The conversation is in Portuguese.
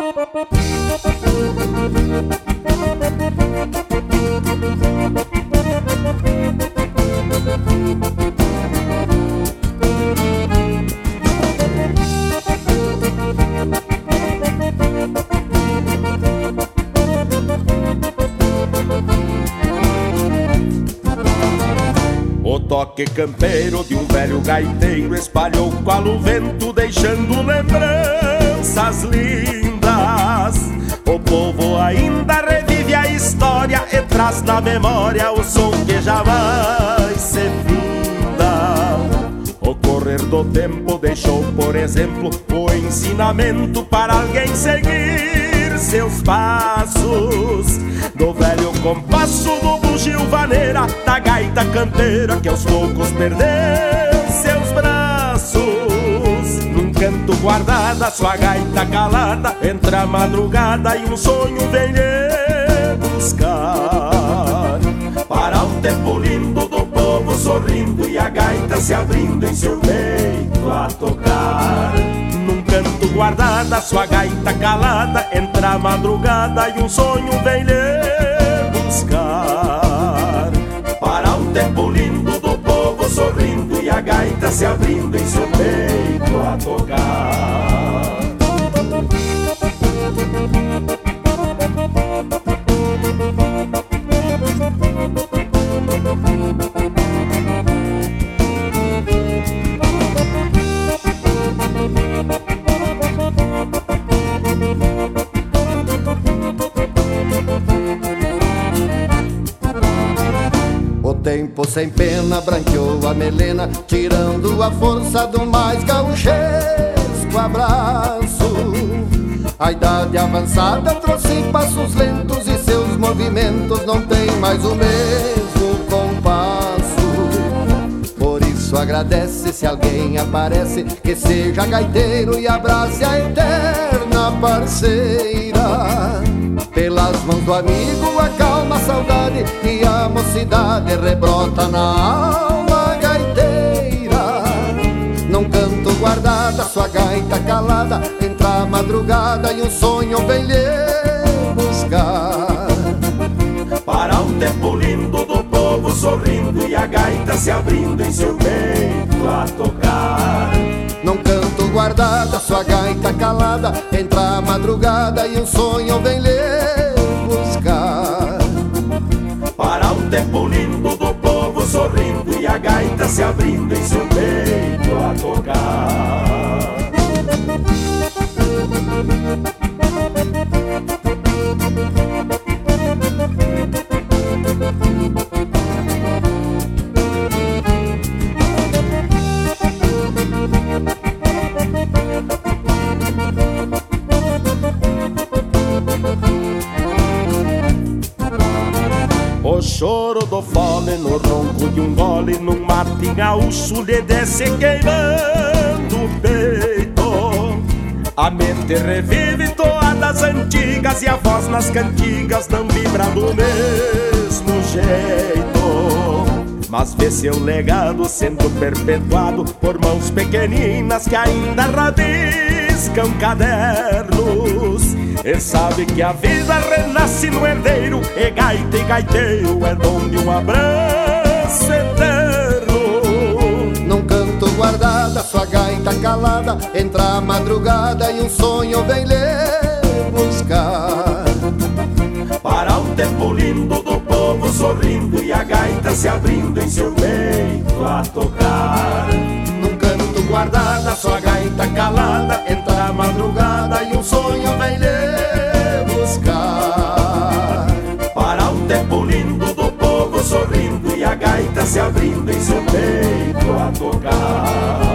O toque campeiro de um velho gaiteiro espalhou qual o vento, deixando lembranças lindas. O povo ainda revive a história e traz na memória o som que jamais se finda. O correr do tempo deixou, por exemplo, o ensinamento para alguém seguir seus passos. Do velho compasso do bugio vaneira, da gaita canteira que aos poucos perdeu seus braços. Num canto guardada, sua gaita calada, entre a madrugada e um sonho vem lhe buscar. Para um tempo lindo do povo sorrindo e a gaita se abrindo em seu peito a tocar. Num canto guardada, sua gaita calada, entre a madrugada e um sonho vem lhe buscar. Para um tempo lindo do povo sorrindo e a gaita se abrindo em seu peito a tocar. O tempo sem pena branqueou a melena, tirando a força do mais gauchesco abraço. A idade avançada trouxe passos lentos e seus movimentos não têm mais o mesmo compasso. Por isso agradece se alguém aparece, que seja gaiteiro e abrace a eterna parceira. Pelas mãos do amigo acalma a saudade e a mocidade rebrota na alma gaiteira. Num canto guardada, sua gaita calada, entra a madrugada e um sonho vem lhe buscar. Para um tempo lindo do povo sorrindo e a gaita se abrindo em seu peito a tocar. Num canto guardada, sua gaita calada, entra a madrugada e um sonho vem lhe buscar. Para um tempo lindo do povo sorrindo e a gaita se abrindo em seu peito a tocar. O choro do fole no ronco de um gole, num mate gaúcho lhe desce queimando o peito. A mente revive toadas antigas e a voz nas cantigas não vibra do mesmo jeito. Mas vê seu legado sendo perpetuado por mãos pequeninas que ainda rabiscam cadernos. E sabe que a vida renasce no herdeiro, e gaita e gaiteiro é dom de um abraço eterno. Num canto guardada, sua gaita calada, entra a madrugada e um sonho vem lhe buscar. Para um tempo lindo do povo sorrindo e a gaita se abrindo em seu peito a tocar. Num canto guardada, sua gaita calada, entra a madrugada e um sonho vem lhe buscar. Para um tempo lindo do povo sorrindo e a gaita se abrindo em seu peito a tocar.